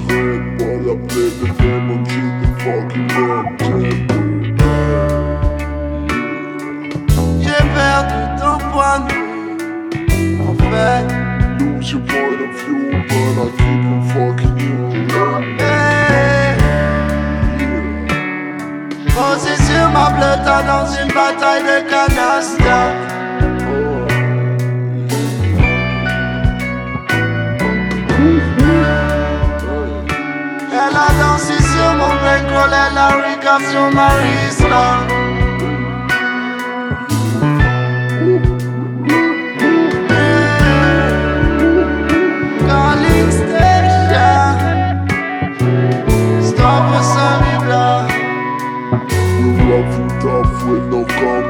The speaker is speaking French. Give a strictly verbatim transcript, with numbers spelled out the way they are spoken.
red while I play the game until the fucking damn tempo. J'ai perdu ton point de vue. En fait, Lose your point of view, but I keep on fucking you. hey, posé sur ma bleuta dans une bataille de canasta. Elle a dansé sur mon bec, elle a recap sur ma wristlock.